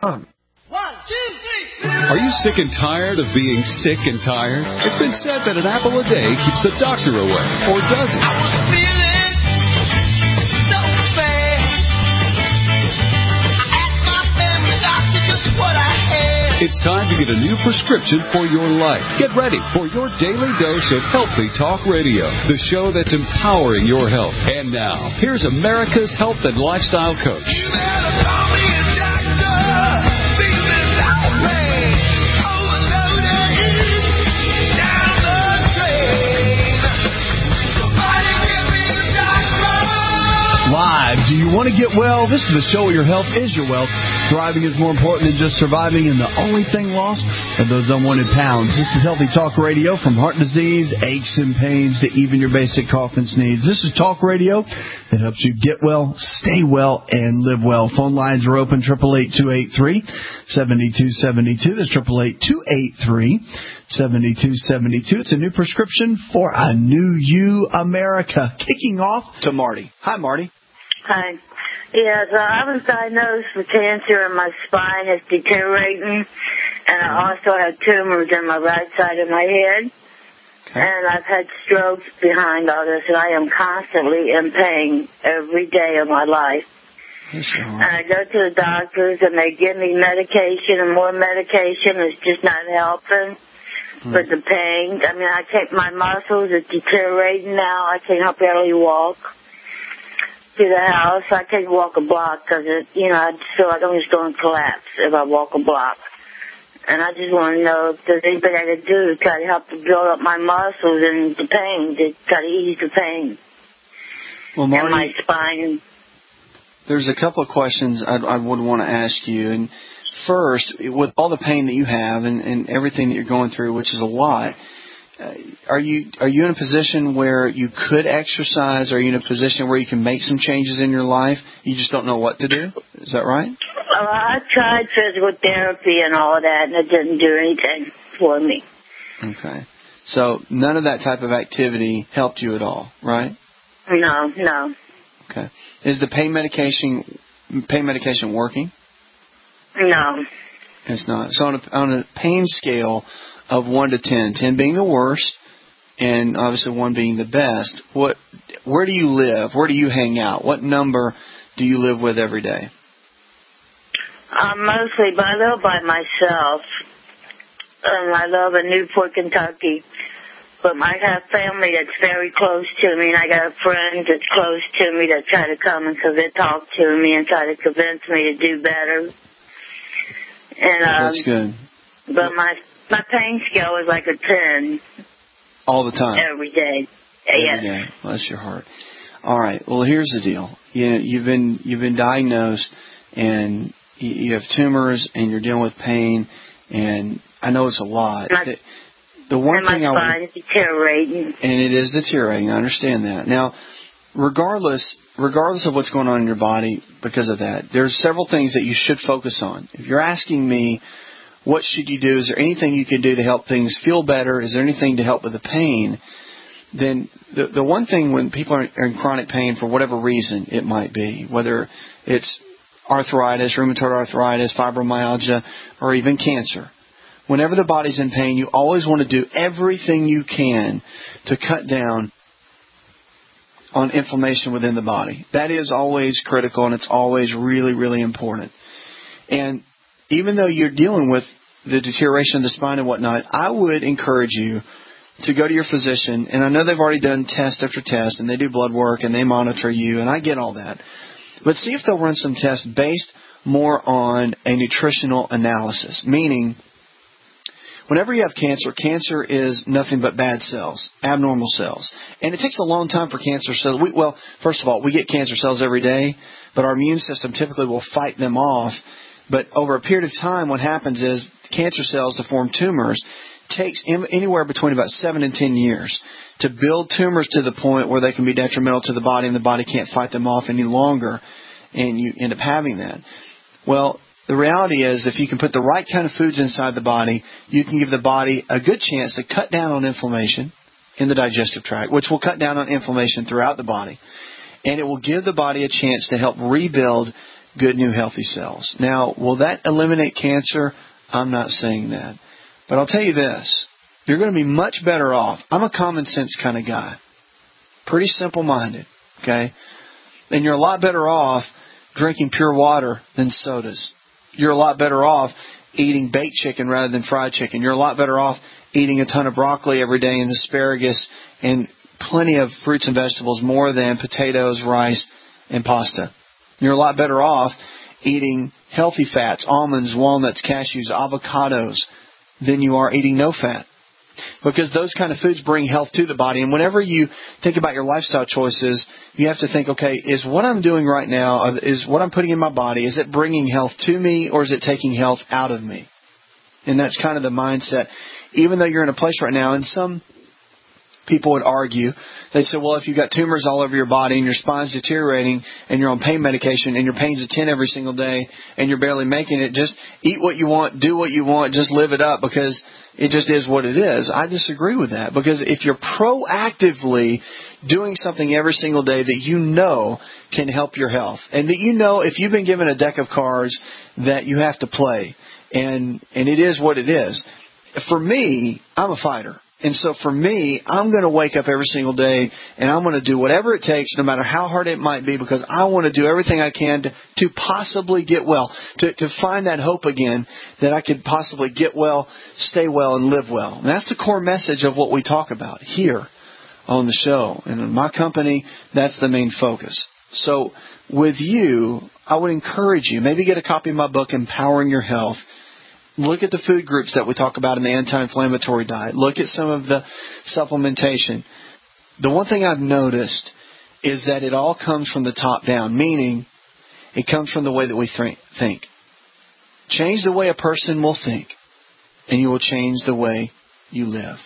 One, two, three. Are you sick and tired of being sick and tired? It's been said that an apple a day keeps the doctor away, or does it? I was feeling so bad. I asked my family doctor just what I had. It's time to get a new prescription for your life. Get ready for your daily dose of Healthy Talk Radio, the show that's empowering your health. And now, here's America's health and lifestyle coach. You better call me a doctor. Feeling so bad. Overloaded down the drain. Somebody give me a doctor. Live. Do you want to get well? This is the show where your health is your wealth. Thriving is more important than just surviving, and the only thing lost are those unwanted pounds. This is Healthy Talk Radio, from heart disease, aches and pains, to even your basic cough and sneeze. This is talk radio that helps you get well, stay well, and live well. Phone lines are open, 888-283-7272. That's 888-283-7272. It's a new prescription for a new you, America. Kicking off to Marty. Hi, Marty. Hi. Yes, I was diagnosed with cancer and my spine is deteriorating, and I also have tumors in my right side of my head. Okay. And I've had strokes behind all this, and I am constantly in pain every day of my life. And I go to the doctors, and they give me medication and more medication. It's just not helping with the pain. I mean, my muscles are deteriorating now. I can barely walk to the house. I can't walk a block because, I feel like I'm just going to collapse if I walk a block. And I just want to know if there's anything I can do to try to help to build up my muscles and the pain, to try to ease the pain. Well, Marty, in my spine. There's a couple of questions I would want to ask you. And first, with all the pain that you have and everything that you're going through, which is a lot, are you in a position where you could exercise? Are you in a position where you can make some changes in your life? You just don't know what to do? Is that right? Well, I tried physical therapy and all of that, and it didn't do anything for me. Okay. So none of that type of activity helped you at all, right? No. Okay. Is the pain medication working? No. It's not. So on a pain scale of 1 to 10, 10 being the worst, and obviously 1 being the best, where do you live? Where do you hang out? What number do you live with every day? Mostly, but I live by myself. I live in Newport, Kentucky. But I have family that's very close to me, and I got a friend that's close to me that try to come and talk to me and try to convince me to do better. And that's good. But my pain scale is like a 10. All the time? Every day. Every day. Bless your heart. All right. Well, here's the deal. You've been diagnosed, and you have tumors, and you're dealing with pain, and I know it's a lot. The one thing my spine is deteriorating. And it is deteriorating. I understand that. Now, regardless of what's going on in your body because of that, there's several things that you should focus on. If you're asking me, what should you do? Is there anything you can do to help things feel better? Is there anything to help with the pain? Then the one thing when people are in chronic pain for whatever reason it might be, whether it's arthritis, rheumatoid arthritis, fibromyalgia, or even cancer, whenever the body's in pain, you always want to do everything you can to cut down on inflammation within the body. That is always critical, and it's always really, really important. And even though you're dealing with the deterioration of the spine and whatnot, I would encourage you to go to your physician. And I know they've already done test after test, and they do blood work, and they monitor you, and I get all that. But see if they'll run some tests based more on a nutritional analysis, meaning whenever you have cancer, cancer is nothing but bad cells, abnormal cells. And it takes a long time for cancer cells. First of all, we get cancer cells every day, but our immune system typically will fight them off. But over a period of time, what happens is cancer cells to form tumors takes anywhere between about 7 and 10 years to build tumors to the point where they can be detrimental to the body and the body can't fight them off any longer, and you end up having that. Well, the reality is if you can put the right kind of foods inside the body, you can give the body a good chance to cut down on inflammation in the digestive tract, which will cut down on inflammation throughout the body. And it will give the body a chance to help rebuild good, new, healthy cells. Now, will that eliminate cancer? I'm not saying that. But I'll tell you this. You're going to be much better off. I'm a common sense kind of guy. Pretty simple-minded, okay? And you're a lot better off drinking pure water than sodas. You're a lot better off eating baked chicken rather than fried chicken. You're a lot better off eating a ton of broccoli every day and asparagus and plenty of fruits and vegetables more than potatoes, rice, and pasta. You're a lot better off eating healthy fats, almonds, walnuts, cashews, avocados, than you are eating no fat. Because those kind of foods bring health to the body. And whenever you think about your lifestyle choices, you have to think, okay, is what I'm doing right now, is what I'm putting in my body, is it bringing health to me or is it taking health out of me? And that's kind of the mindset. Even though you're in a place right now, and some people would argue, they'd say, well, if you've got tumors all over your body and your spine's deteriorating and you're on pain medication and your pain's a 10 every single day and you're barely making it, just eat what you want, do what you want, just live it up because it just is what it is. I disagree with that, because if you're proactively doing something every single day that you know can help your health, and that you know if you've been given a deck of cards that you have to play, and it is what it is. For me, I'm a fighter. And so for me, I'm going to wake up every single day and I'm going to do whatever it takes, no matter how hard it might be, because I want to do everything I can to possibly get well, to find that hope again that I could possibly get well, stay well, and live well. And that's the core message of what we talk about here on the show. And in my company, that's the main focus. So with you, I would encourage you, maybe get a copy of my book, Empowering Your Health. Look at the food groups that we talk about in the anti-inflammatory diet. Look at some of the supplementation. The one thing I've noticed is that it all comes from the top down, meaning it comes from the way that we think. Change the way a person will think, and you will change the way you live.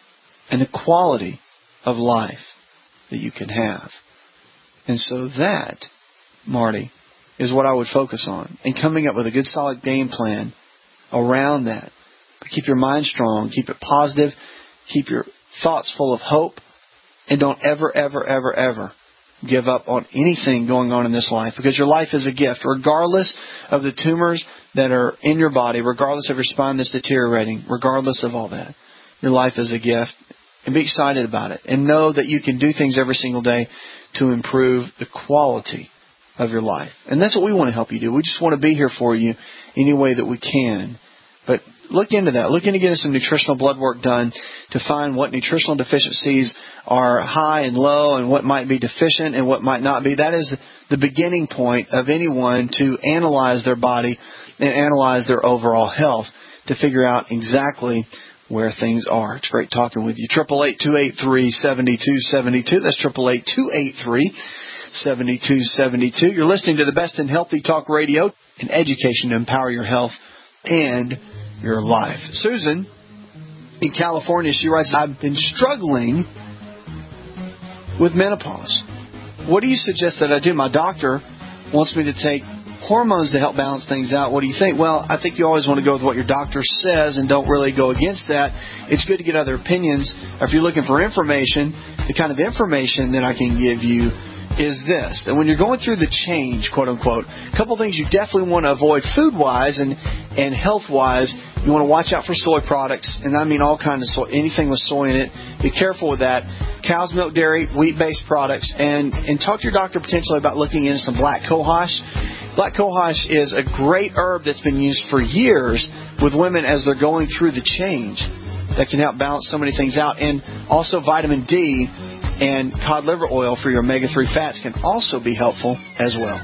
And the quality of life that you can have. And so that, Marty, is what I would focus on. And coming up with a good solid game plan around that. But keep your mind strong. Keep it positive. Keep your thoughts full of hope. And don't ever, ever, ever, ever give up on anything going on in this life. Because your life is a gift. Regardless of the tumors that are in your body, regardless of your spine that's deteriorating, regardless of all that, your life is a gift. And be excited about it. And know that you can do things every single day to improve the quality of your life. And that's what we want to help you do. We just want to be here for you any way that we can. But look into that. Look into getting some nutritional blood work done to find what nutritional deficiencies are high and low and what might be deficient and what might not be. That is the beginning point of anyone to analyze their body and analyze their overall health to figure out exactly where things are. It's great talking with you. 888-283-7272. That's 888-283-7272. You're listening to the best in healthy talk radio and education to empower your health and your life. Susan in California, she writes, I've been struggling with menopause. What do you suggest that I do? My doctor wants me to take hormones to help balance things out. What do you think? Well, I think you always want to go with what your doctor says and don't really go against that. It's good to get other opinions. If you're looking for information, the kind of information that I can give you is this, that when you're going through the change, quote unquote, a couple things you definitely want to avoid food-wise and health-wise. You want to watch out for soy products, and I mean all kinds of soy, anything with soy in it. Be careful with that. Cow's milk, dairy, wheat-based products, and talk to your doctor potentially about looking into some black cohosh. Black cohosh is a great herb that's been used for years with women as they're going through the change that can help balance so many things out. And also vitamin D and cod liver oil for your omega-3 fats can also be helpful as well.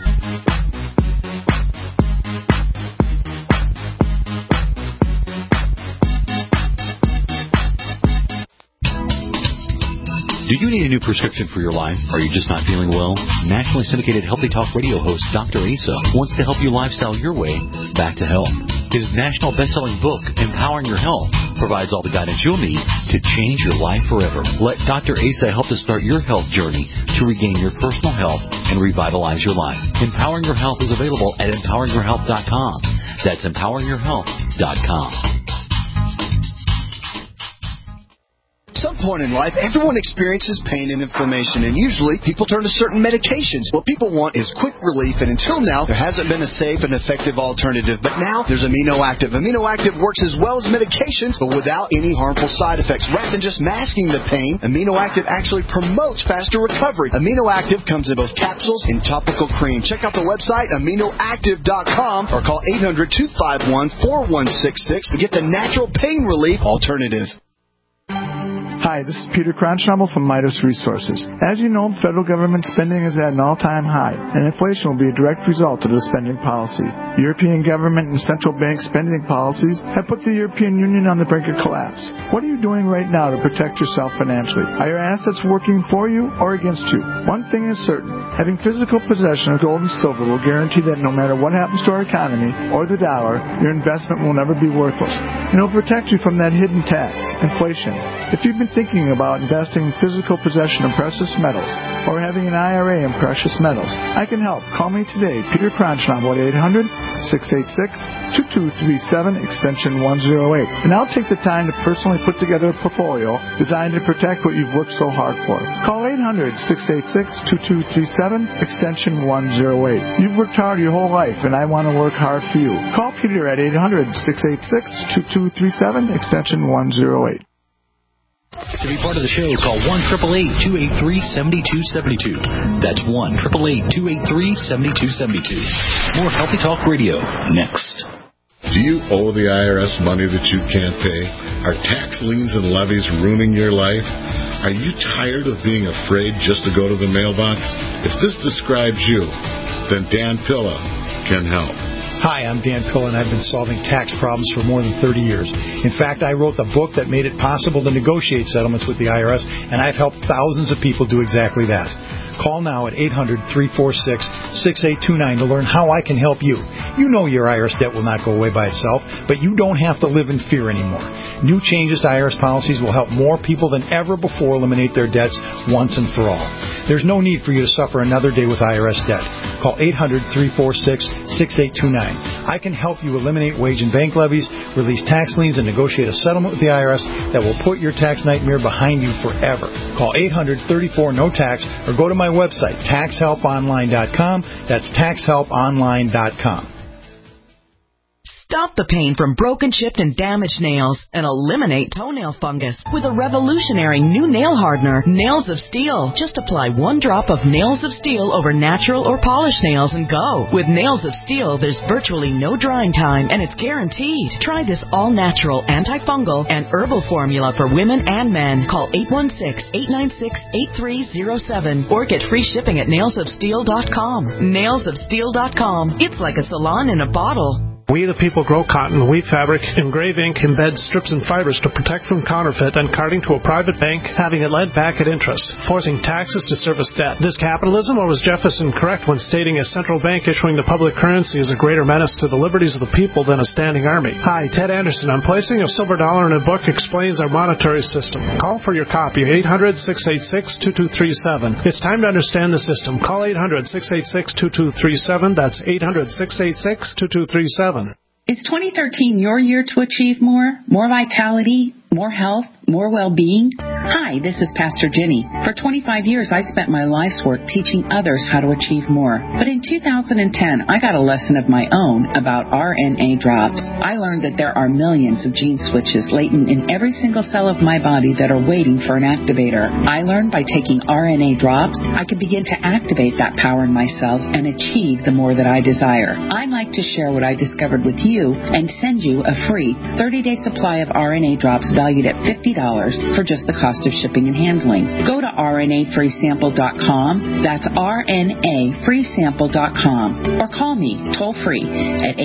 Do you need a new prescription for your life? Are you just not feeling well? Nationally syndicated Healthy Talk radio host Dr. Asa wants to help you lifestyle your way back to health. His national best-selling book, Empowering Your Health, provides all the guidance you'll need to change your life forever. Let Dr. Asa help to start your health journey to regain your personal health and revitalize your life. Empowering Your Health is available at empoweringyourhealth.com. That's empoweringyourhealth.com. Some some point in life, everyone experiences pain and inflammation, and usually people turn to certain medications. What people want is quick relief, and until now, there hasn't been a safe and effective alternative. But now, there's Amino Active. Amino Active works as well as medications, but without any harmful side effects. Rather than just masking the pain, Amino Active actually promotes faster recovery. Amino Active comes in both capsules and topical cream. Check out the website, aminoactive.com, or call 800-251-4166 to get the natural pain relief alternative. Hi, this is Peter Kronschnabel from Midas Resources. As you know, federal government spending is at an all-time high, and inflation will be a direct result of the spending policy. European government and central bank spending policies have put the European Union on the brink of collapse. What are you doing right now to protect yourself financially? Are your assets working for you or against you? One thing is certain. Having physical possession of gold and silver will guarantee that no matter what happens to our economy or the dollar, your investment will never be worthless. And it will protect you from that hidden tax, inflation. If you've been thinking about investing in physical possession of precious metals or having an IRA in precious metals, I can help. Call me today, Peter Kronschnabel, at 800-686-2237, extension 108. And I'll take the time to personally put together a portfolio designed to protect what you've worked so hard for. Call 800-686-2237, extension 108. You've worked hard your whole life, and I want to work hard for you. Call Peter at 800-686-2237, extension 108. To be part of the show, call 1-888-283-7272. That's 1-888-283-7272. More Healthy Talk Radio next. Do you owe the IRS money that you can't pay? Are tax liens and levies ruining your life? Are you tired of being afraid just to go to the mailbox? If this describes you, then Dan Pilla can help. Hi, I'm Dan Pilla, and I've been solving tax problems for more than 30 years. In fact, I wrote the book that made it possible to negotiate settlements with the IRS, and I've helped thousands of people do exactly that. Call now at 800-346-6829 to learn how I can help you. You know your IRS debt will not go away by itself, but you don't have to live in fear anymore. New changes to IRS policies will help more people than ever before eliminate their debts once and for all. There's no need for you to suffer another day with IRS debt. Call 800-346-6829. I can help you eliminate wage and bank levies, release tax liens, and negotiate a settlement with the IRS that will put your tax nightmare behind you forever. Call 800-34-NO-TAX or go to my website, taxhelponline.com. That's taxhelponline.com. Stop the pain from broken, chipped, and damaged nails and eliminate toenail fungus with a revolutionary new nail hardener, Nails of Steel. Just apply 1 drop of Nails of Steel over natural or polished nails and go. With Nails of Steel, there's virtually no drying time, and it's guaranteed. Try this all-natural, antifungal, and herbal formula for women and men. Call 816-896-8307 or get free shipping at nailsofsteel.com. Nailsofsteel.com. It's like a salon in a bottle. We the people grow cotton, weave fabric, engrave ink, embed strips and fibers to protect from counterfeit and carting to a private bank, having it lent back at interest, forcing taxes to service debt. This capitalism, or was Jefferson correct when stating a central bank issuing the public currency is a greater menace to the liberties of the people than a standing army? Hi, Ted Anderson. I'm placing a silver dollar in a book explains our monetary system. Call for your copy, 800-686-2237. It's time to understand the system. Call 800-686-2237. That's 800-686-2237. Is 2013 your year to achieve more? More vitality? More health? More well-being? Hi, this is Pastor Jenny. For 25 years, I spent my life's work teaching others how to achieve more. But in 2010, I got a lesson of my own about RNA drops. I learned that there are millions of gene switches latent in every single cell of my body that are waiting for an activator. I learned by taking RNA drops, I could begin to activate that power in my cells and achieve the more that I desire. I'd like to share what I discovered with you and send you a free 30-day supply of RNA drops valued at $50 for just the cost of shipping and handling. Go to RNAfreesample.com. That's RNAfreesample.com. Or call me toll-free at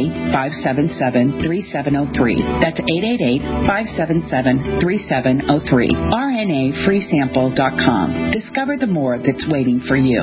888-577-3703. That's 888-577-3703. RNAfreesample.com. Discover the more that's waiting for you.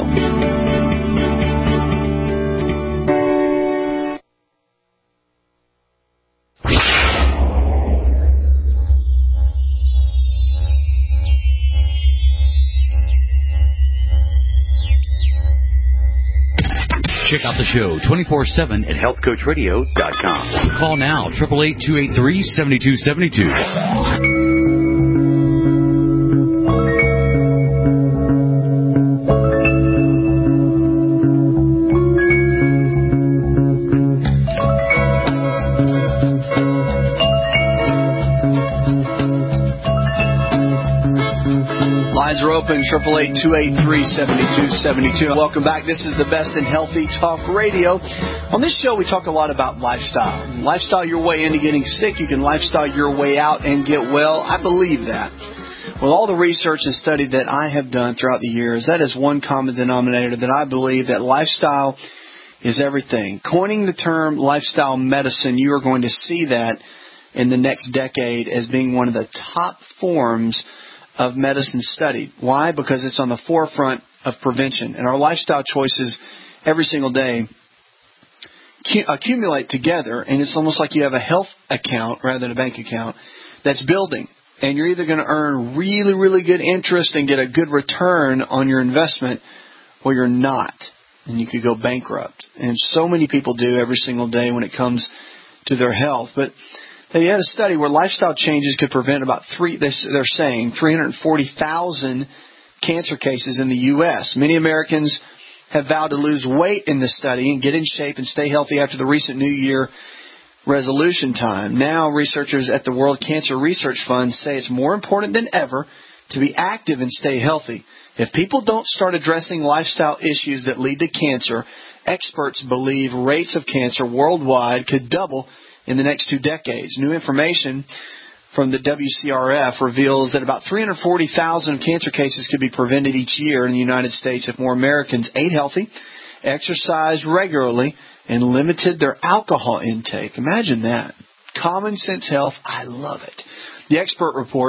Check out the show 24/7 at healthcoachradio.com. Call now, 888-283-7272. open, 888-283-7272. Welcome back. This is the Best in Healthy Talk Radio. On this show, we talk a lot about lifestyle. Lifestyle your way into getting sick. You can lifestyle your way out and get well. I believe that. With all the research and study that I have done throughout the years, that is one common denominator that I believe that lifestyle is everything. Coining the term lifestyle medicine, you are going to see that in the next decade as being one of the top forms of medicine studied. Why? Because it's on the forefront of prevention. And our lifestyle choices every single day accumulate together, and it's almost like you have a health account rather than a bank account that's building. And you're either going to earn really, really good interest and get a good return on your investment, or you're not. And you could go bankrupt. And so many people do every single day when it comes to their health. But they had a study where lifestyle changes could prevent about 340,000 cancer cases in the U.S. Many Americans have vowed to lose weight in the study and get in shape and stay healthy after the recent New Year resolution time. Now, researchers at the World Cancer Research Fund say it's more important than ever to be active and stay healthy. If people don't start addressing lifestyle issues that lead to cancer, experts believe rates of cancer worldwide could double in the next 2 decades. New information from the WCRF reveals that about 340,000 cancer cases could be prevented each year in the United States if more Americans ate healthy, exercised regularly, and limited their alcohol intake. Imagine that. Common sense health. I love it. The expert report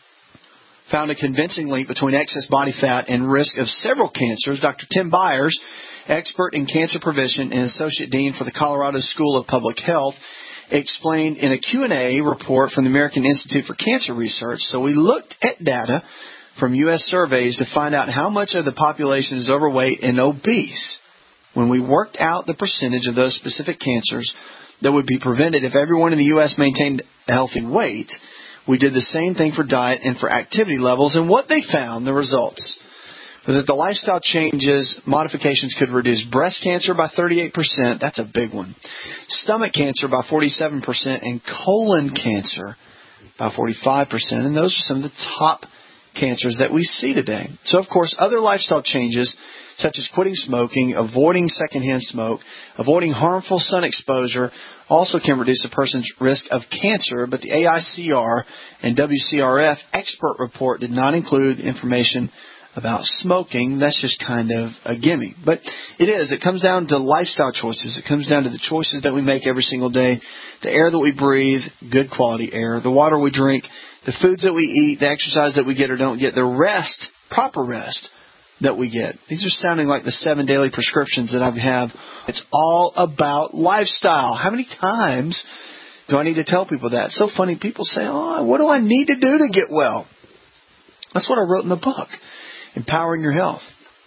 found a convincing link between excess body fat and risk of several cancers. Dr. Tim Byers, expert in cancer prevention and associate dean for the Colorado School of Public Health, explained in a Q&A report from the American Institute for Cancer Research. So we looked at data from U.S. surveys to find out how much of the population is overweight and obese. When we worked out the percentage of those specific cancers that would be prevented if everyone in the U.S. maintained a healthy weight, we did the same thing for diet and for activity levels. And what they found, the results, was that the lifestyle changes, modifications could reduce breast cancer by 38%. That's a big one. Stomach cancer by 47% and colon cancer by 45%. And those are some of the top cancers that we see today. So, of course, other lifestyle changes such as quitting smoking, avoiding secondhand smoke, avoiding harmful sun exposure also can reduce a person's risk of cancer. But the AICR and WCRF expert report did not include information about smoking. That's just kind of a gimme. But it is. It comes down to lifestyle choices. It comes down to the choices that we make every single day. The air that we breathe, good quality air. The water we drink. The foods that we eat. The exercise that we get or don't get. The rest, proper rest that we get. These are sounding like the 7 daily prescriptions that I have. It's all about lifestyle. How many times do I need to tell people that? It's so funny. People say, oh, what do I need to do to get well? That's what I wrote in the book. Empowering Your Health.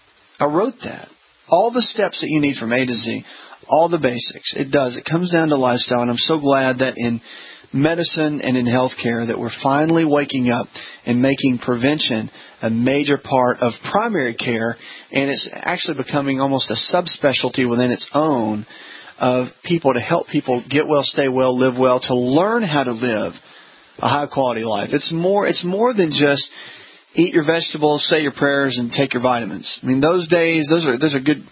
I wrote that. All the steps that you need from A to Z. All the basics. It does. It comes down to lifestyle. And I'm so glad that in medicine and in healthcare that we're finally waking up and making prevention a major part of primary care. And it's actually becoming almost a subspecialty within its own of people to help people get well, stay well, live well, to learn how to live a high quality life. It's more than just eat your vegetables, say your prayers, and take your vitamins. I mean, those days, those are good.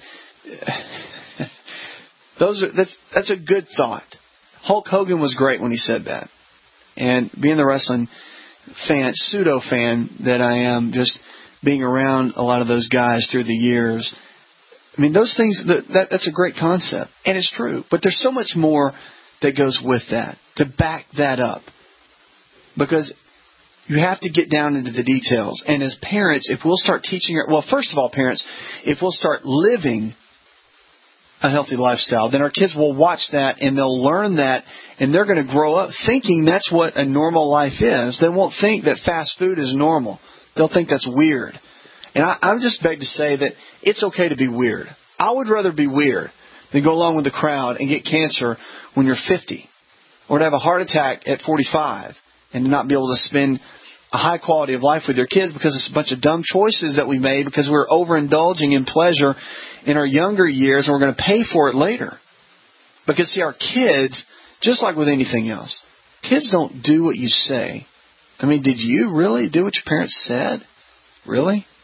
That's a good thought. Hulk Hogan was great when he said that. And being the wrestling fan, pseudo fan that I am, just being around a lot of those guys through the years. I mean, those things, that's a great concept. And it's true. But there's so much more that goes with that to back that up. Because you have to get down into the details. And as parents, if we'll start teaching, first of all, parents, if we'll start living a healthy lifestyle, then our kids will watch that and they'll learn that, and they're going to grow up thinking that's what a normal life is. They won't think that fast food is normal. They'll think that's weird. And I'm just beg to say that it's okay to be weird. I would rather be weird than go along with the crowd and get cancer when you're 50, or to have a heart attack at 45 and not be able to spend a high quality of life with your kids because it's a bunch of dumb choices that we made because we're overindulging in pleasure in our younger years, and we're going to pay for it later. Because, see, our kids, just like with anything else, kids don't do what you say. I mean, did you really do what your parents said? Really?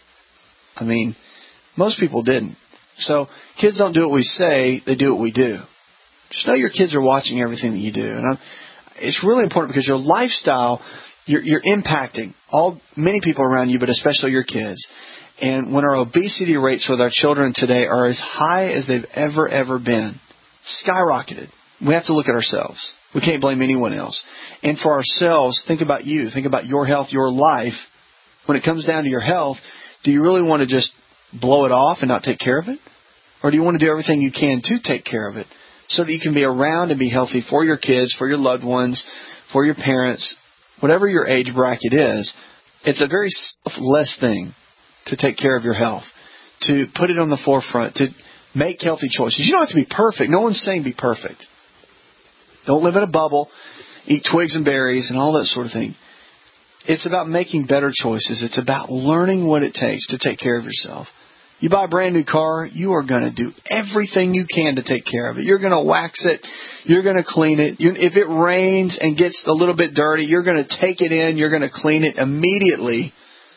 I mean, most people didn't. So kids don't do what we say, they do what we do. Just know your kids are watching everything that you do. And it's really important because your lifestyle, you're impacting many people around you, but especially your kids. And when our obesity rates with our children today are as high as they've ever been, skyrocketed, we have to look at ourselves. We can't blame anyone else. And for ourselves, think about you. Think about your health, your life. When it comes down to your health, do you really want to just blow it off and not take care of it? Or do you want to do everything you can to take care of it so that you can be around and be healthy for your kids, for your loved ones, for your parents, whatever your age bracket is? It's a very selfless thing to take care of your health, to put it on the forefront, to make healthy choices. You don't have to be perfect. No one's saying be perfect. Don't live in a bubble, eat twigs and berries and all that sort of thing. It's about making better choices. It's about learning what it takes to take care of yourself. You buy a brand new car, you are going to do everything you can to take care of it. You're going to wax it. You're going to clean it. If it rains and gets a little bit dirty, you're going to take it in. You're going to clean it immediately.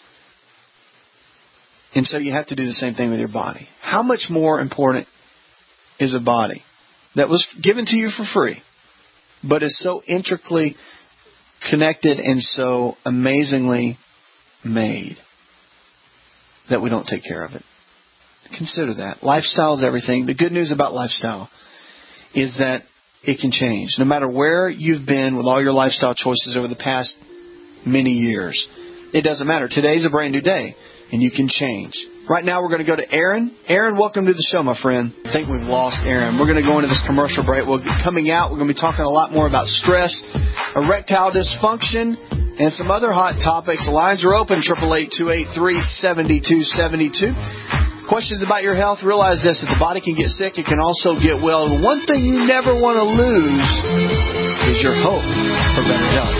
And so you have to do the same thing with your body. How much more important is a body that was given to you for free, but is so intricately connected and so amazingly made that we don't take care of it? Consider that. Lifestyle is everything. The good news about lifestyle is that it can change. No matter where you've been with all your lifestyle choices over the past many years, it doesn't matter. Today's a brand new day, and you can change. Right now we're going to go to Aaron. Aaron, welcome to the show, my friend. I think we've lost Aaron. We're going to go into this commercial break. Coming out, we're going to be talking a lot more about stress, erectile dysfunction, and some other hot topics. The lines are open, 888-283-7272. Questions about your health? Realize this, if the body can get sick, it can also get well. And one thing you never want to lose is your hope for better health.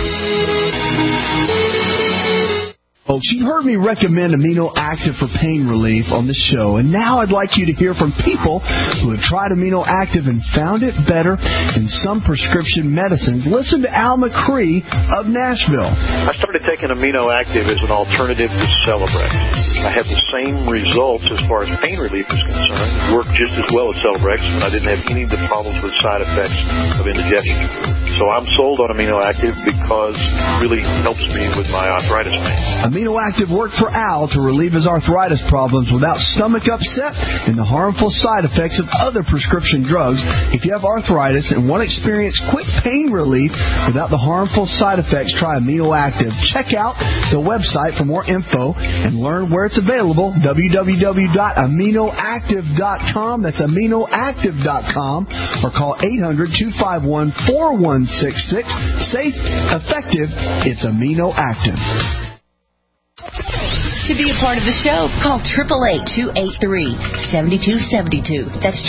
Folks, you've heard me recommend Amino Active for pain relief on the show, and now I'd like you to hear from people who have tried Amino Active and found it better than some prescription medicines. Listen to Al McCree of Nashville. I started taking Amino Active as an alternative to Celebrex. I had the same results as far as pain relief is concerned. It worked just as well as Celebrex, and I didn't have any of the problems with side effects of indigestion. So I'm sold on Amino Active because it really helps me with my arthritis pain. Amino Active worked for Al to relieve his arthritis problems without stomach upset and the harmful side effects of other prescription drugs. If you have arthritis and want to experience quick pain relief without the harmful side effects, try Amino Active. Check out the website for more info and learn where it's available, www.aminoactive.com. That's aminoactive.com, or call 800-251-4166. Safe, effective, it's Amino Active. To be a part of the show, call 888-283-7272. That's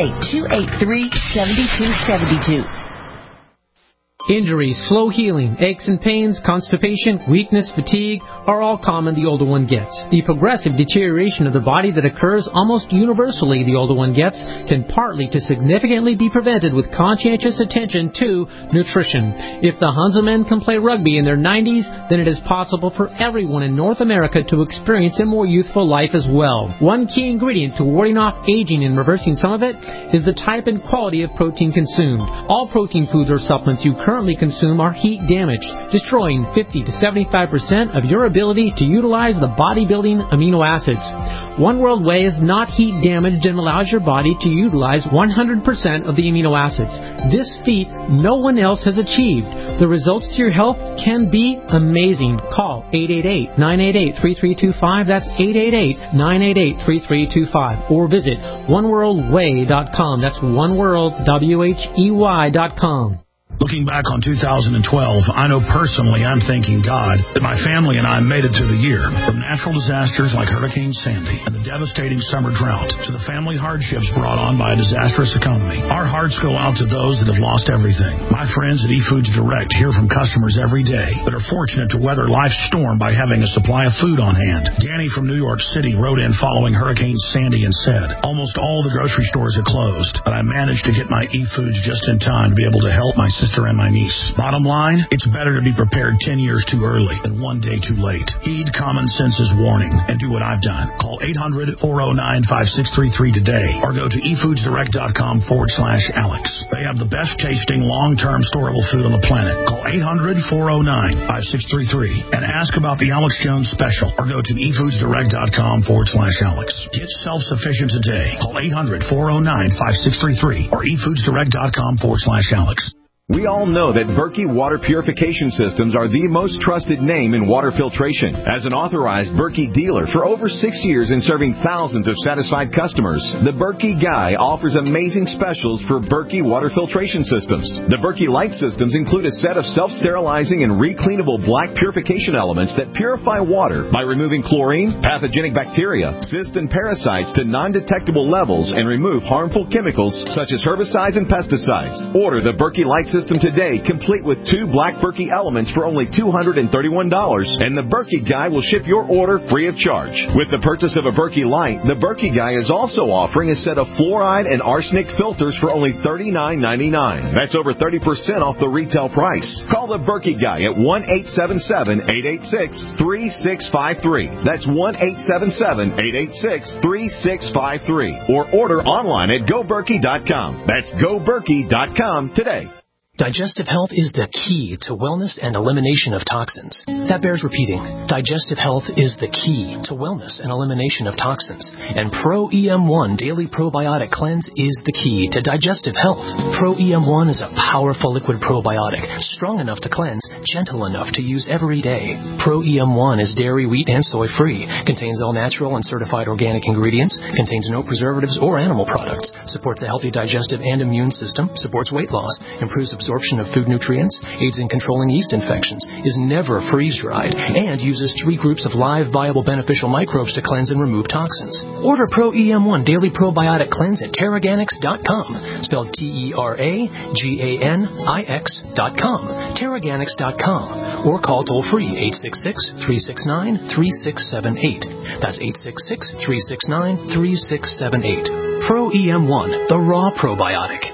888-283-7272. Injuries, slow healing, aches and pains, constipation, weakness, fatigue are all common the older one gets. The progressive deterioration of the body that occurs almost universally the older one gets can partly to significantly be prevented with conscientious attention to nutrition. If the Hunzelmen can play rugby in their 90s, then it is possible for everyone in North America to experience a more youthful life as well. One key ingredient to warding off aging and reversing some of it is the type and quality of protein consumed. All protein foods or supplements you currently consume are heat damaged, destroying 50 to 75% of your ability to utilize the bodybuilding amino acids. One World Whey is not heat damaged and allows your body to utilize 100% of the amino acids. This feat no one else has achieved. The results to your health can be amazing. Call 888-988-3325. That's 888-988-3325. Or visit oneworldwhey.com. That's oneworld.com. Looking back on 2012, I know personally I'm thanking God that my family and I made it through the year. From natural disasters like Hurricane Sandy and the devastating summer drought to the family hardships brought on by a disastrous economy, our hearts go out to those that have lost everything. My friends at eFoods Direct hear from customers every day that are fortunate to weather life's storm by having a supply of food on hand. Danny from New York City wrote in following Hurricane Sandy and said, "Almost all the grocery stores are closed, but I managed to get my eFoods just in time to be able to help my sister sister and my niece. Bottom line, it's better to be prepared 10 years too early than one day too late. Heed common sense's warning and do what I've done. Call 800-409-5633 today or go to efoodsdirect.com/Alex. They have the best tasting long-term storable food on the planet. Call 800-409-5633 and ask about the Alex Jones special or go to efoodsdirect.com/Alex. Get self-sufficient today. Call 800-409-5633 or efoodsdirect.com/Alex. We all know that Berkey Water Purification Systems are the most trusted name in water filtration. As an authorized Berkey dealer for over 6 years and serving thousands of satisfied customers, the Berkey Guy offers amazing specials for Berkey Water Filtration Systems. The Berkey Light Systems include a set of self-sterilizing and recleanable black purification elements that purify water by removing chlorine, pathogenic bacteria, cysts, and parasites to non-detectable levels and remove harmful chemicals such as herbicides and pesticides. Order the Berkey Light System today, complete with 2 black Berkey elements for only $231, and the Berkey Guy will ship your order free of charge. With the purchase of a Berkey Light, the Berkey Guy is also offering a set of fluoride and arsenic filters for only $39.99. That's over 30% off the retail price. Call the Berkey Guy at 1-877-886-3653. That's 1-877-886-3653. Or order online at GoBerkey.com. That's GoBerkey.com today. Digestive health is the key to wellness and elimination of toxins. That bears repeating. Digestive health is the key to wellness and elimination of toxins. And Pro EM1 Daily Probiotic Cleanse is the key to digestive health. Pro EM1 is a powerful liquid probiotic, strong enough to cleanse, gentle enough to use every day. Pro EM1 is dairy, wheat, and soy free, contains all natural and certified organic ingredients, contains no preservatives or animal products, supports a healthy digestive and immune system, supports weight loss, improves absorption of food nutrients, aids in controlling yeast infections, is never freeze-dried, and uses 3 groups of live, viable, beneficial microbes to cleanse and remove toxins. Order Pro EM1 Daily Probiotic Cleanse at Teraganix.com, spelled Teraganix.com, Teraganix.com, or call toll-free 866-369-3678. That's 866-369-3678. Pro EM1, the raw probiotic.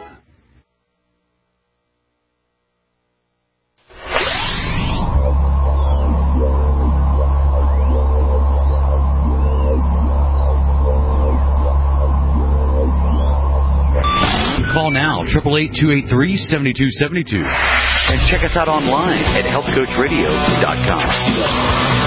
Call now, 888-283-7272. And check us out online at healthcoachradio.com.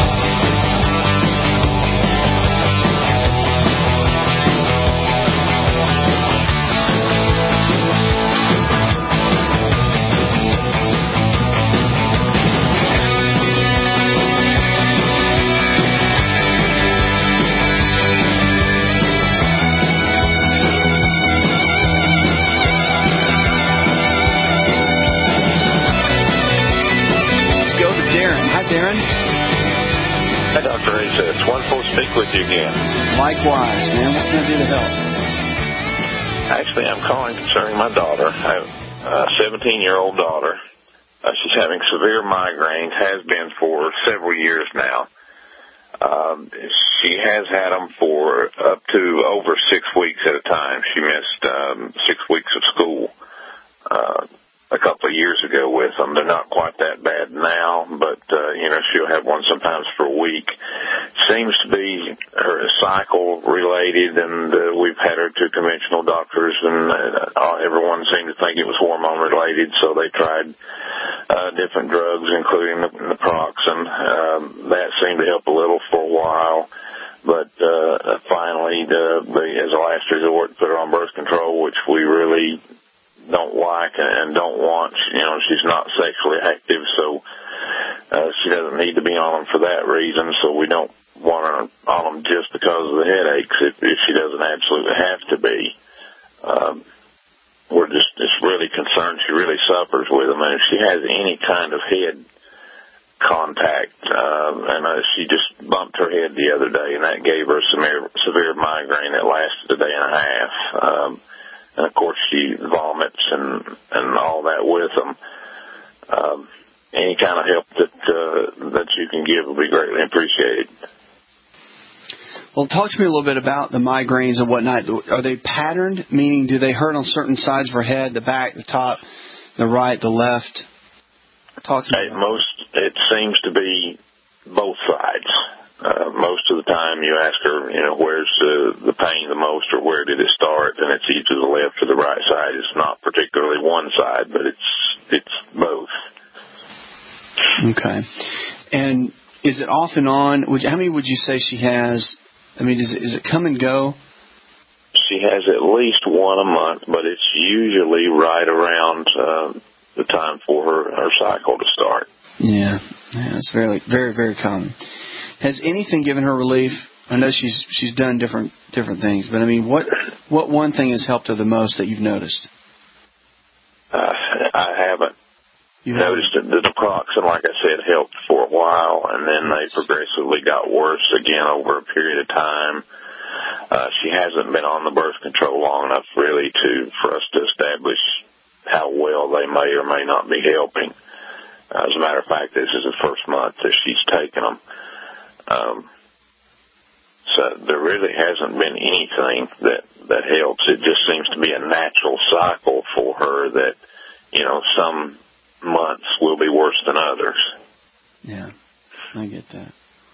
Hi, Dr. Asa. It's wonderful to speak with you again. Likewise, man. What can I do to help? Actually, I'm calling concerning my daughter. I have a 17-year-old daughter. She's having severe migraines, has been for several years now. She has had them for up to over 6 weeks at a time. She missed 6 weeks of school a couple of years ago with them. They're not quite that bad now, but, she'll have one sometimes for a week. Seems to be her cycle related, and we've had her to conventional doctors, and everyone seemed to think it was hormone related, so they tried different drugs, including the naproxen. That seemed to help a little for a while. But finally, as a last resort, put her on birth control, which we really don't like and don't want. She's not sexually active, so she doesn't need to be on them for that reason. So we don't want her on them just because of the headaches. If she doesn't absolutely have to be, we're just really concerned. She really suffers with them, and if she has any kind of head contact, and she just bumped her head the other day, and that gave her severe migraine that lasted a day and a half. And of course, she vomits and all that with them. Any kind of help that you can give will be greatly appreciated. Well, talk to me a little bit about the migraines and whatnot. Are they patterned? Meaning, do they hurt on certain sides of her head, the back, the top? the right, the left? Talk to me. It seems to be both sides. Most of the time you ask her, where's the pain the most or where did it start, and it's either the left or the right side. It's not particularly one side, but it's both. Okay. And is it off and on? How many would you say she has? I mean, is it come and go? She has at least one a month, but it's usually right around the time for her cycle to start. Yeah, it's very, very, very common. Has anything given her relief? I know she's done different things, but I mean, what one thing has helped her the most that you've noticed? I haven't noticed it. The naproxen, like I said, helped for a while, and then they progressively got worse again over a period of time. She hasn't been on the birth control long enough, really, for us to establish how well they may or may not be helping. As a matter of fact, this is the first month that she's taken them. So there really hasn't been anything that helps. It just seems to be a natural cycle for her that, some months will be worse than others. Yeah, I get that.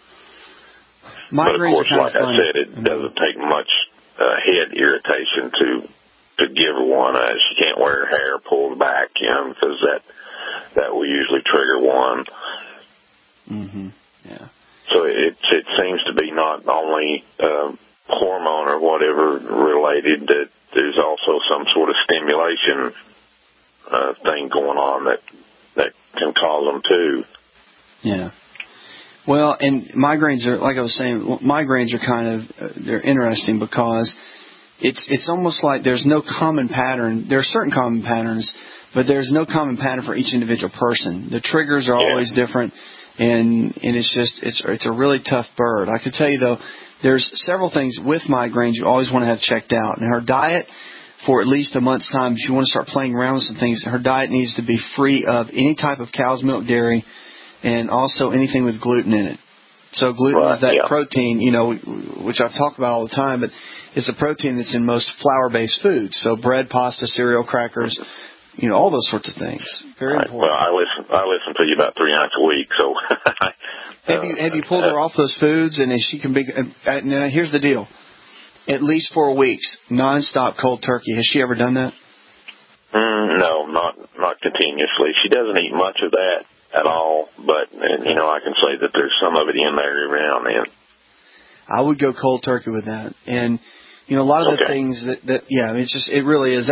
But of course, like I said, it doesn't take much head irritation to give her one. She can't wear her hair pulled back, because that will usually trigger one. Mm-hmm. Yeah. So it seems to be not only hormone or whatever related, that there's also some sort of stimulation thing going on that can cause them too. Yeah. Well, and migraines are, like I was saying, migraines are they're interesting because it's almost like there's no common pattern. There are certain common patterns, but there's no common pattern for each individual person. The triggers are always different, and it's a really tough bird. I could tell you, though, there's several things with migraines you always want to have checked out. And her diet, for at least a month's time, if you want to start playing around with some things, her diet needs to be free of any type of cow's milk dairy, and also anything with gluten in it. So gluten is that protein, which I've talked about all the time, but it's a protein that's in most flour-based foods. So bread, pasta, cereal, crackers, all those sorts of things. Very important. Well, I listen to you about 3 nights a week, so. Have you pulled her off those foods, and she can be? Now, here's the deal: at least 4 weeks, nonstop cold turkey. Has she ever done that? No, not continuously. She doesn't eat much of that at all, but I can say that there's some of it in there every now and then. I would go cold turkey with that, and a lot of the things it really is.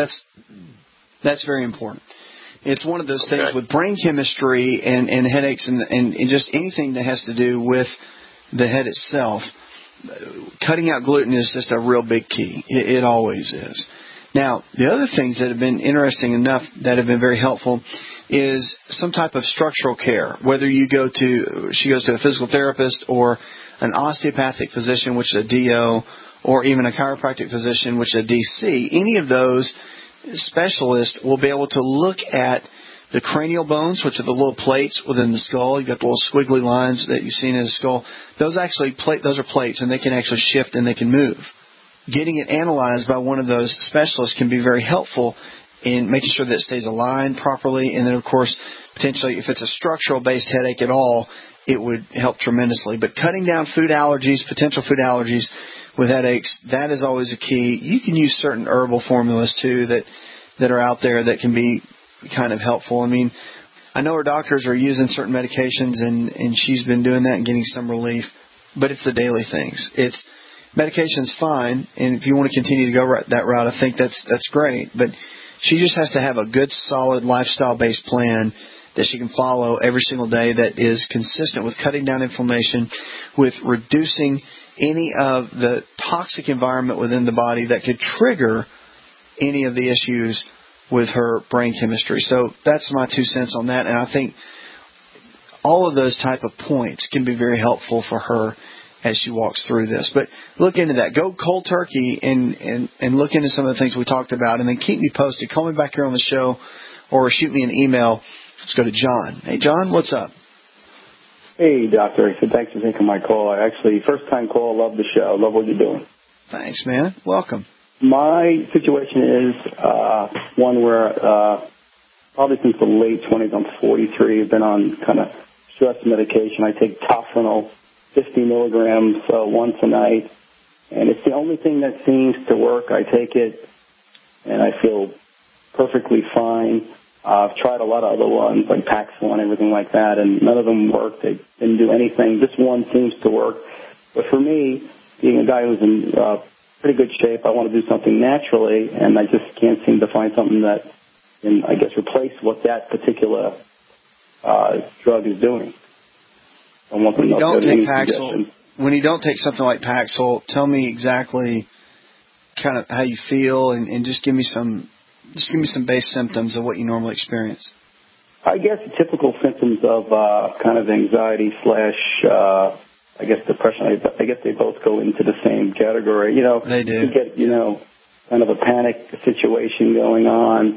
That's very important. It's one of those things with brain chemistry and headaches and just anything that has to do with the head itself. Cutting out gluten is just a real big key. It always is. Now, the other things that have been interesting enough that have been very helpful is some type of structural care. Whether she goes to a physical therapist or an osteopathic physician, which is a DO, or even a chiropractic physician, which is a DC, any of those specialists will be able to look at the cranial bones, which are the little plates within the skull. You've got the little squiggly lines that you've seen in the skull. Those are plates, and they can actually shift and they can move. Getting it analyzed by one of those specialists can be very helpful in making sure that it stays aligned properly. And then, of course, potentially, if it's a structural-based headache at all, it would help tremendously. But cutting down potential food allergies with headaches, that is always a key. You can use certain herbal formulas, too, that are out there that can be kind of helpful. I mean, I know her doctors are using certain medications, and she's been doing that and getting some relief. But it's the daily things. Medication's fine, and if you want to continue to go that route, I think that's great. But she just has to have a good, solid, lifestyle-based plan that she can follow every single day that is consistent with cutting down inflammation, with reducing any of the toxic environment within the body that could trigger any of the issues with her brain chemistry. So that's my 2 cents on that, and I think all of those type of points can be very helpful for her as she walks through this. But look into that. Go cold turkey and look into some of the things we talked about, and then keep me posted. Call me back here on the show or shoot me an email. Let's go to John. Hey, John, what's up? Hey, Dr. Thanks for taking my call. First-time call. Love the show. Love what you're doing. Thanks, man. Welcome. My situation is one where probably since the late 20s. I'm 43. I've been on kind of stress medication. I take Tofranol, 50 milligrams once a night, and it's the only thing that seems to work. I take it, and I feel perfectly fine. I've tried a lot of other ones, like Paxil and everything like that, and none of them worked. They didn't do anything. This one seems to work. But for me, being a guy who's in pretty good shape, I want to do something naturally, and I just can't seem to find something that can, I guess, replace what that particular drug is doing. I want when you don't take Paxil, when you don't take something like Paxil, tell me exactly kind of how you feel, and just give me some base symptoms of what you normally experience. I guess the typical symptoms of kind of anxiety / I guess depression. I guess they both go into the same category. They do. You get, kind of a panic situation going on.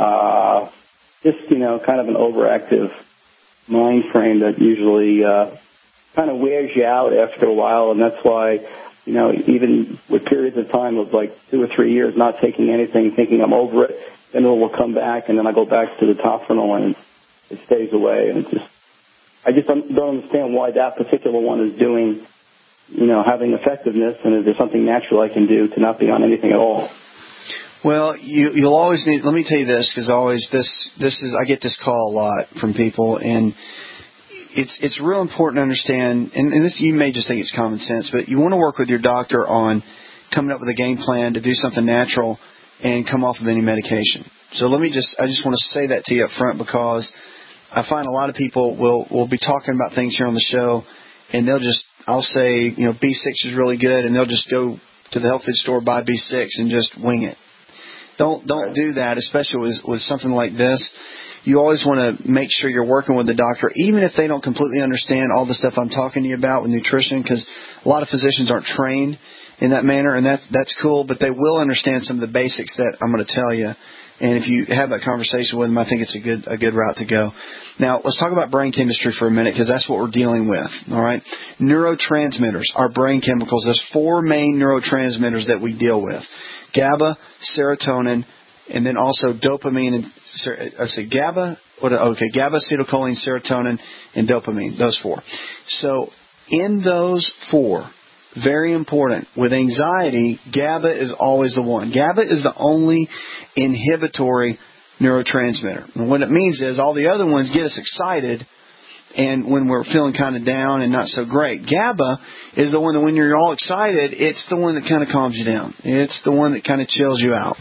Just, kind of an overactive mind frame that usually kind of wears you out after a while, and that's why, even with periods of time of like 2 or 3 years not taking anything, thinking I'm over it, then it will come back, and then I go back to the Tofranol, and it stays away, and I just don't understand why that particular one is doing, having effectiveness, and is there something natural I can do to not be on anything at all? Well, you'll always need. Let me tell you this, because I get this call a lot from people, and it's real important to understand. And this, you may just think it's common sense, but you want to work with your doctor on coming up with a game plan to do something natural and come off of any medication. So I just want to say that to you up front, because I find a lot of people will be talking about things here on the show, and I'll say, B6 is really good, and they'll just go to the health food store, buy B6, and just wing it. Don't do that, especially with something like this. You always want to make sure you're working with the doctor, even if they don't completely understand all the stuff I'm talking to you about with nutrition, because a lot of physicians aren't trained in that manner, and that's cool, but they will understand some of the basics that I'm going to tell you. And if you have that conversation with them, I think it's a good route to go. Now, let's talk about brain chemistry for a minute, because that's what we're dealing with. All right, neurotransmitters, our brain chemicals. There's 4 main neurotransmitters that we deal with: GABA, serotonin, and then also dopamine. And GABA, acetylcholine, serotonin, and dopamine. Those 4. So in those 4. Very important. With anxiety, GABA is always the one. GABA is the only inhibitory neurotransmitter. And what it means is all the other ones get us excited, and when we're feeling kind of down and not so great. GABA is the one that when you're all excited, it's the one that kind of calms you down. It's the one that kind of chills you out.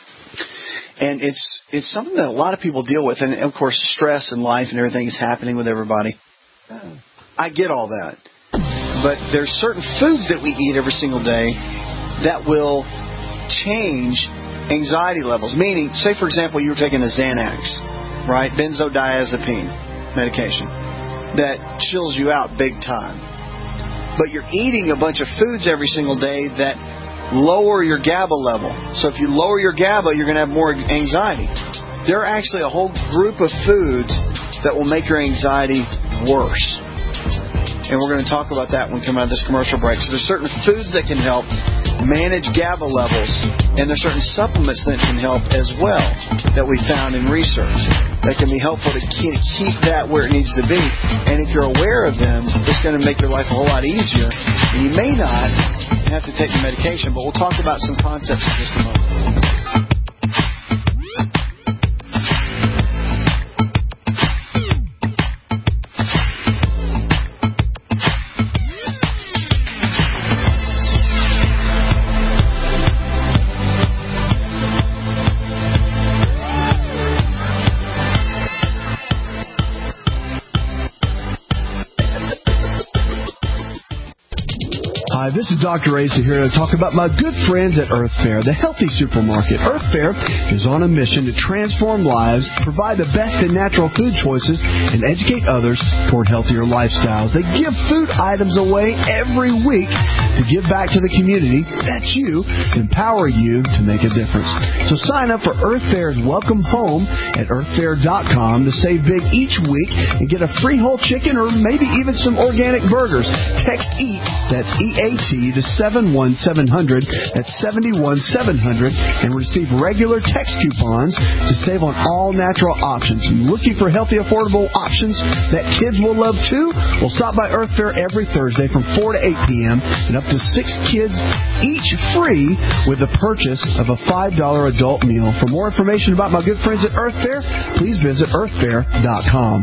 And it's something that a lot of people deal with. And, of course, stress and life and everything is happening with everybody. I get all that. But there's certain foods that we eat every single day that will change anxiety levels. Meaning, say, for example, you were taking a Xanax, right? Benzodiazepine medication that chills you out big time. But you're eating a bunch of foods every single day that lower your GABA level. So if you lower your GABA, you're going to have more anxiety. There are actually a whole group of foods that will make your anxiety worse. And we're going to talk about that when we come out of this commercial break. So there's certain foods that can help manage GABA levels, and there's certain supplements that can help as well that we found in research that can be helpful to keep that where it needs to be. And if you're aware of them, it's going to make your life a whole lot easier. And you may not have to take the medication, but we'll talk about some concepts in just a moment. Hi, this is Dr. Asa here to talk about my good friends at Earth Fare, the healthy supermarket. Earth Fare is on a mission to transform lives, provide the best in natural food choices, and educate others toward healthier lifestyles. They give food items away every week to give back to the community. That's you, empower you to make a difference. So sign up for Earth Fare's Welcome Home at earthfare.com to save big each week and get a free whole chicken or maybe even some organic burgers. Text EAT, that's EAT, AT to 71700. That's 71700, and receive regular text coupons to save on all natural options. Looking for healthy, affordable options that kids will love too? Well, stop by Earth Fare every Thursday from 4 to 8 p.m. and up to 6 kids each free with the purchase of a $5 adult meal. For more information about my good friends at Earth Fare, please visit earthfare.com.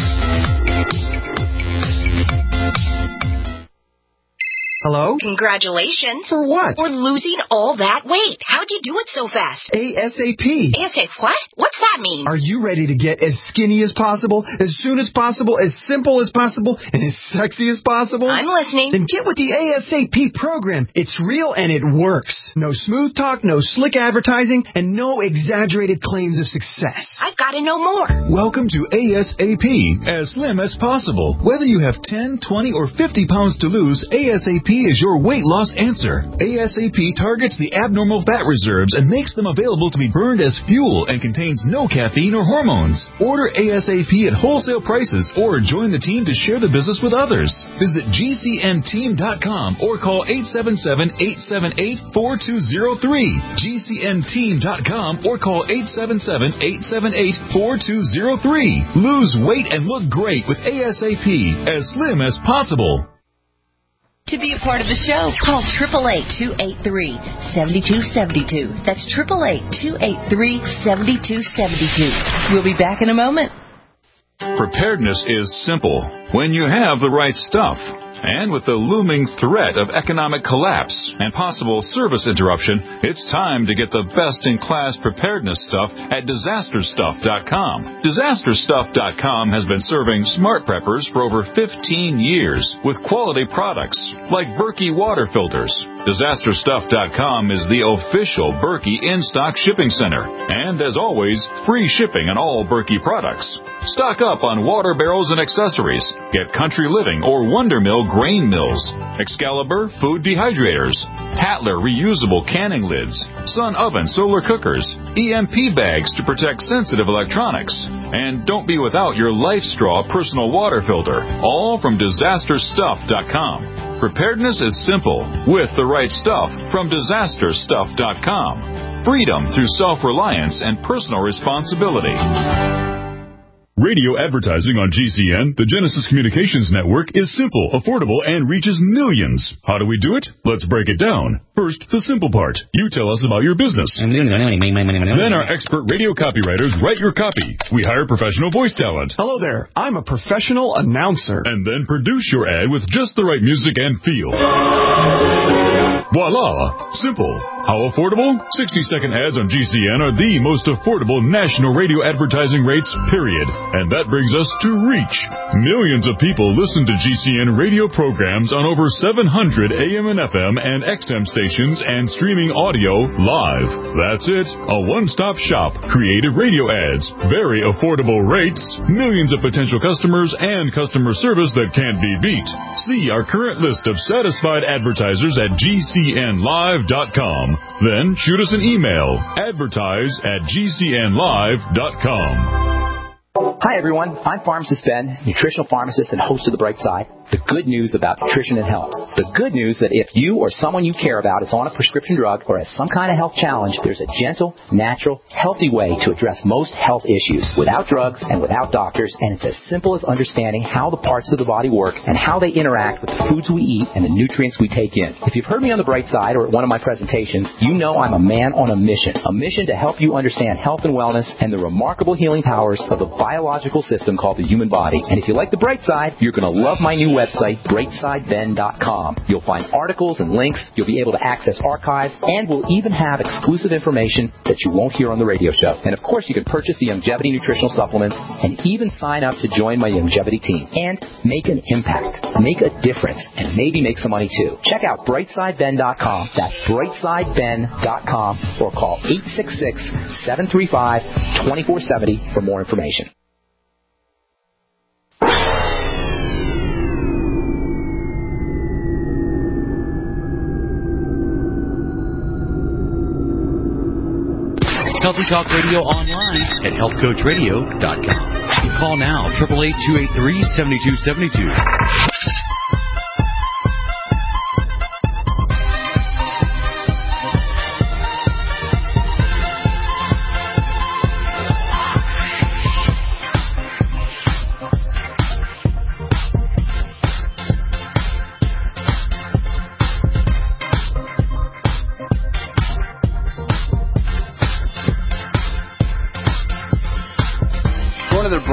Hello? Congratulations. For what? For losing all that weight. How'd you do it so fast? ASAP. ASAP what? What's that mean? Are you ready to get as skinny as possible, as soon as possible, as simple as possible, and as sexy as possible? I'm listening. Then get with the ASAP program. It's real and it works. No smooth talk, no slick advertising, and no exaggerated claims of success. I've got to know more. Welcome to ASAP, as slim as possible. Whether you have 10, 20, or 50 pounds to lose, ASAP is your weight loss answer. ASAP targets the abnormal fat reserves and makes them available to be burned as fuel and contains no caffeine or hormones. Order ASAP at wholesale prices or join the team to share the business with others. Visit GCNteam.com or call 877-878-4203. GCNteam.com or call 877-878-4203. Lose weight and look great with ASAP, as slim as possible. To be a part of the show, call 888-283-7272. That's 888-283-7272. We'll be back in a moment. Preparedness is simple when you have the right stuff. And with the looming threat of economic collapse and possible service interruption, it's time to get the best-in-class preparedness stuff at DisasterStuff.com. DisasterStuff.com has been serving smart preppers for over 15 years with quality products like Berkey water filters. DisasterStuff.com is the official Berkey in-stock shipping center. And as always, free shipping on all Berkey products. Stock up on water barrels and accessories. Get Country Living or Wonder Mill grain mills, Excalibur food dehydrators, Tatler reusable canning lids, Sun oven solar cookers, EMP bags to protect sensitive electronics, and don't be without your Life Straw personal water filter, all from DisasterStuff.com. Preparedness is simple with the right stuff from DisasterStuff.com. Freedom through self-reliance and personal responsibility. Radio advertising on GCN, the Genesis Communications Network, is simple, affordable, and reaches millions. How do we do it? Let's break it down. First, the simple part. You tell us about your business. Then our expert radio copywriters write your copy. We hire professional voice talent. Hello there. I'm a professional announcer. And then produce your ad with just the right music and feel. Voila! Simple. How affordable? 60-second ads on GCN are the most affordable national radio advertising rates, period. And that brings us to reach. Millions of people listen to GCN radio programs on over 700 AM and FM and XM stations and streaming audio live. That's it. A one-stop shop. Creative radio ads. Very affordable rates. Millions of potential customers and customer service that can't be beat. See our current list of satisfied advertisers at GCNlive.com. Then shoot us an email. advertise@GCNlive.com. Hi, everyone. I'm Pharmacist Ben, nutritional pharmacist and host of The Bright Side. The good news about nutrition and health. The good news that if you or someone you care about is on a prescription drug or has some kind of health challenge, there's a gentle, natural, healthy way to address most health issues without drugs and without doctors, and it's as simple as understanding how the parts of the body work and how they interact with the foods we eat and the nutrients we take in. If you've heard me on The Bright Side or at one of my presentations, you know I'm a man on a mission to help you understand health and wellness and the remarkable healing powers of the biological system called the human body. And if you like The Bright Side, you're going to love my new website, BrightSideBen.com. You'll find articles and links, you'll be able to access archives, and we'll even have exclusive information that you won't hear on the radio show. And of course, you can purchase the Youngevity nutritional supplements and even sign up to join my Youngevity team and make an impact, make a difference, and maybe make some money too. Check out BrightSideBen.com. That's BrightSideBen.com or call 866-735-2470 for more information. Healthy Talk Radio online at healthcoachradio.com. Call now, 888-283-7272.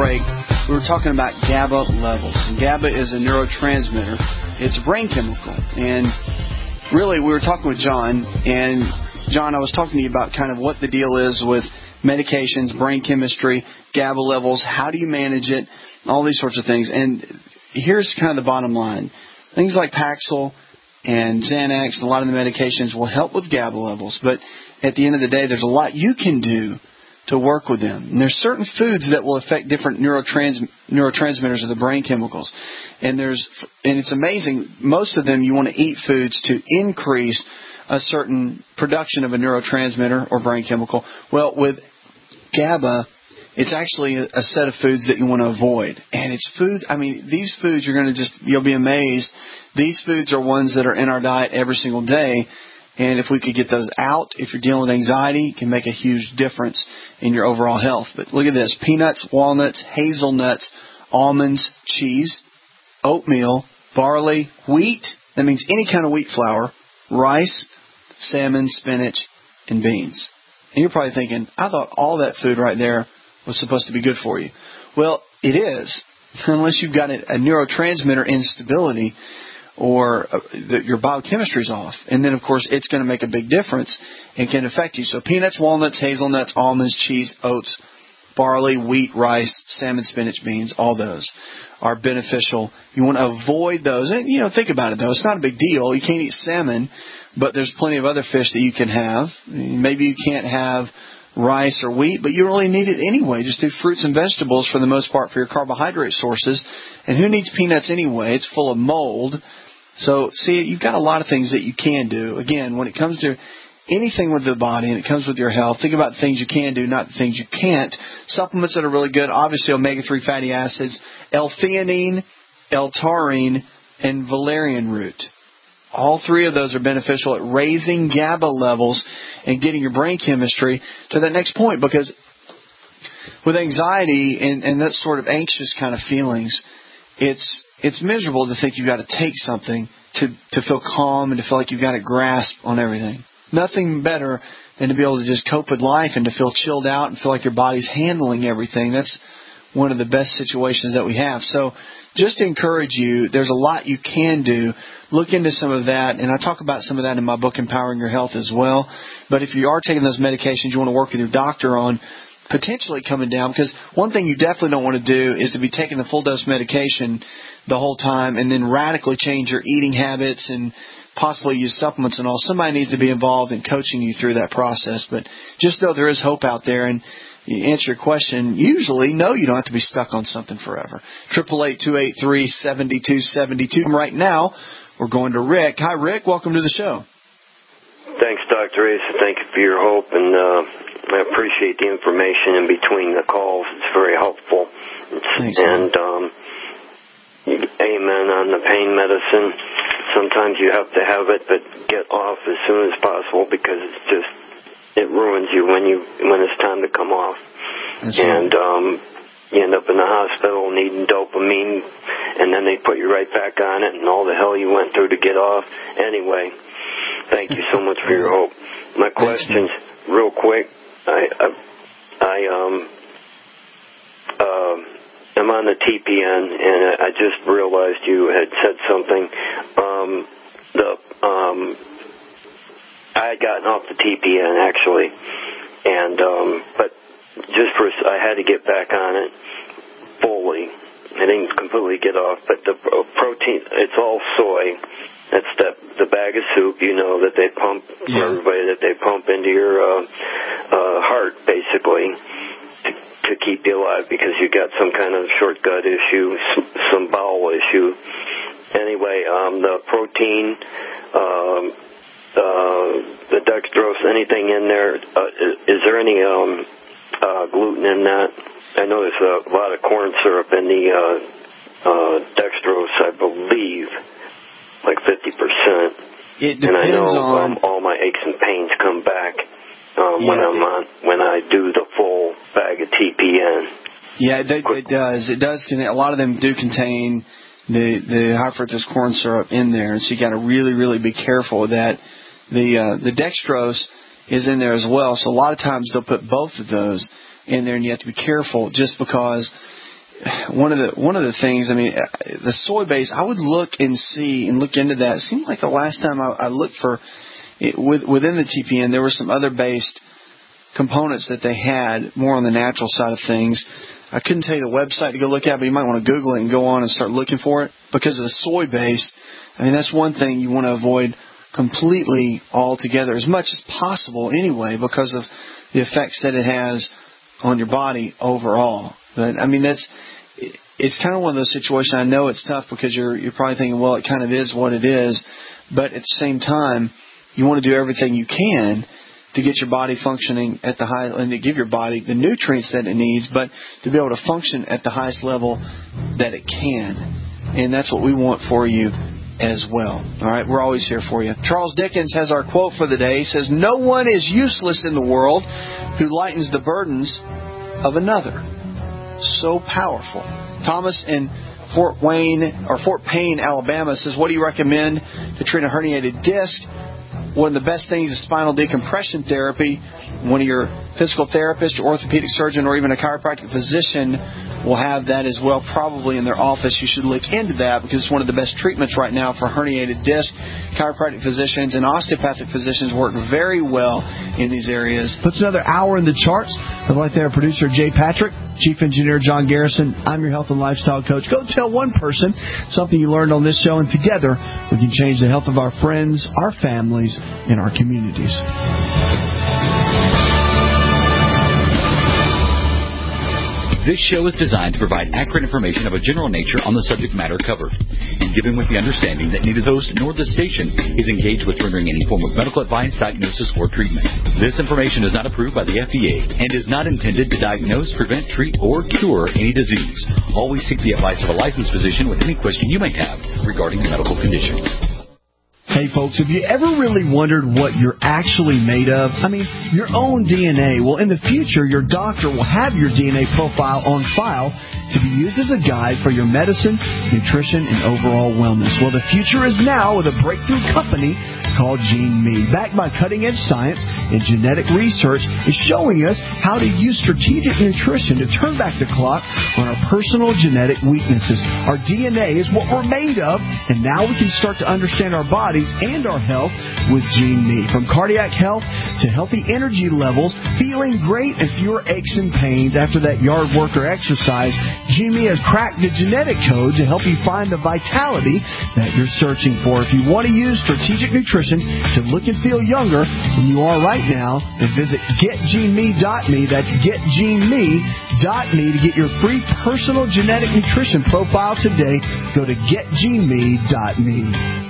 break, we were talking about GABA levels. And GABA is a neurotransmitter. It's a brain chemical. And really, we were talking with John. And, John, I was talking to you about kind of what the deal is with medications, brain chemistry, GABA levels. How do you manage it? All these sorts of things. And here's kind of the bottom line. Things like Paxil and Xanax and a lot of the medications will help with GABA levels. But at the end of the day, there's a lot you can do to work with them. And there's certain foods that will affect different neurotransmitters of the brain chemicals. And it's amazing, most of them you want to eat foods to increase a certain production of a neurotransmitter or brain chemical. Well, with GABA, it's actually a set of foods that you want to avoid. And it's foods, these foods you'll be amazed. These foods are ones that are in our diet every single day. And if we could get those out, if you're dealing with anxiety, it can make a huge difference in your overall health. But look at this. Peanuts, walnuts, hazelnuts, almonds, cheese, oatmeal, barley, wheat. That means any kind of wheat flour, rice, salmon, spinach, and beans. And you're probably thinking, I thought all that food right there was supposed to be good for you. Well, it is, unless you've got a neurotransmitter instability or your biochemistry's off. And then, of course, it's going to make a big difference and can affect you. So peanuts, walnuts, hazelnuts, almonds, cheese, oats, barley, wheat, rice, salmon, spinach, beans, all those are beneficial. You want to avoid those. And, think about it, though. It's not a big deal. You can't eat salmon, but there's plenty of other fish that you can have. Maybe you can't have rice or wheat, but you really need it anyway. Just do fruits and vegetables for the most part for your carbohydrate sources. And who needs peanuts anyway? It's full of mold. So, see, you've got a lot of things that you can do. Again, when it comes to anything with the body and it comes with your health, think about the things you can do, not the things you can't. Supplements that are really good, obviously omega-3 fatty acids, L-theanine, L-taurine, and valerian root. All three of those are beneficial at raising GABA levels and getting your brain chemistry to that next point. Because with anxiety and that sort of anxious kind of feelings, it's miserable to think you've got to take something to feel calm and to feel like you've got a grasp on everything. Nothing better than to be able to just cope with life and to feel chilled out and feel like your body's handling everything. That's one of the best situations that we have. So just to encourage you, there's a lot you can do. Look into some of that, and I talk about some of that in my book, Empowering Your Health, as well. But if you are taking those medications, you want to work with your doctor on potentially coming down, because one thing you definitely don't want to do is to be taking the full dose medication the whole time and then radically change your eating habits and possibly use supplements and all. Somebody needs to be involved in coaching you through that process. But just know there is hope out there. And you answer your question, usually, no, you don't have to be stuck on something forever. 888-283-7272. Right now, we're going to Rick. Hi, Rick. Welcome to the show. Thanks, Dr. Asa. Thank you for your hope, and I appreciate the information in between the calls. It's very helpful. Thanks, and amen on the pain medicine. Sometimes you have to have it, but get off as soon as possible because it ruins you when it's time to come off. That's and right. You end up in the hospital needing dopamine, and then they put you right back on it, and all the hell you went through to get off. Anyway, thank you so much for your hope. My questions, real quick. I'm on the TPN, and I just realized you had said something. I had gotten off the TPN actually, and but I had to get back on it fully. I didn't completely get off, but the protein, it's all soy. That's the bag of soup, that they pump for everybody, that they pump into your heart, basically, to keep you alive because you got some kind of short gut issue, some bowel issue. Anyway, the protein, the dextrose, anything in there, is there any gluten in that? I know there's a lot of corn syrup in the dextrose, I believe, like 50%. It depends and I know on all my aches and pains come back when I do the full bag of TPN. Yeah, it does. It does. A lot of them do contain the high fructose corn syrup in there, and so you got to really, really be careful with that. The dextrose is in there as well, so a lot of times they'll put both of those in there, and you have to be careful just because one of the things, I mean, the soy base, I would look into that. It seemed like the last time I looked for it, within the TPN, there were some other based components that they had more on the natural side of things. I couldn't tell you the website to go look at, but you might want to Google it and go on and start looking for it. Because of the soy base, I mean, that's one thing you want to avoid completely altogether, as much as possible anyway, because of the effects that it has on your body overall. But I mean, it's kind of one of those situations. I know it's tough because you're probably thinking, well, it kind of is what it is, but at the same time, you want to do everything you can to get your body functioning at the high, and to give your body the nutrients that it needs, but to be able to function at the highest level that it can. And that's what we want for you as well. All right, we're always here for you. Charles Dickens has our quote for the day. He says, "No one is useless in the world who lightens the burdens of another." So powerful. Thomas in Fort Payne, Alabama says, "What do you recommend to treat a herniated disc?" One of the best things is spinal decompression therapy. One of your physical therapists, your orthopedic surgeon, or even a chiropractic physician will have that as well, probably in their office. You should look into that because it's one of the best treatments right now for herniated disc. Chiropractic physicians and osteopathic physicians work very well in these areas. Puts another hour in the charts. I'd like to have producer Jay Patrick, Chief Engineer John Garrison. I'm your health and lifestyle coach. Go tell one person something you learned on this show, and together we can change the health of our friends, our families, and our communities. This show is designed to provide accurate information of a general nature on the subject matter covered, and given with the understanding that neither the host nor the station is engaged with rendering any form of medical advice, diagnosis, or treatment. This information is not approved by the FDA and is not intended to diagnose, prevent, treat, or cure any disease. Always seek the advice of a licensed physician with any question you may have regarding medical conditions. Hey, folks, have you ever really wondered what you're actually made of? I mean, your own DNA. Well, in the future, your doctor will have your DNA profile on file to be used as a guide for your medicine, nutrition, and overall wellness. Well, the future is now with a breakthrough company called GeneMe. Backed by cutting-edge science and genetic research, is showing us how to use strategic nutrition to turn back the clock on our personal genetic weaknesses. Our DNA is what we're made of, and now we can start to understand our bodies and our health with GeneMe. From cardiac health to healthy energy levels, feeling great, and fewer aches and pains after that yard work or exercise, GeneMe has cracked the genetic code to help you find the vitality that you're searching for. If you want to use strategic nutrition to look and feel younger than you are right now, then visit getgeneme.me. That's getgeneme.me to get your free personal genetic nutrition profile today. Go to getgeneme.me.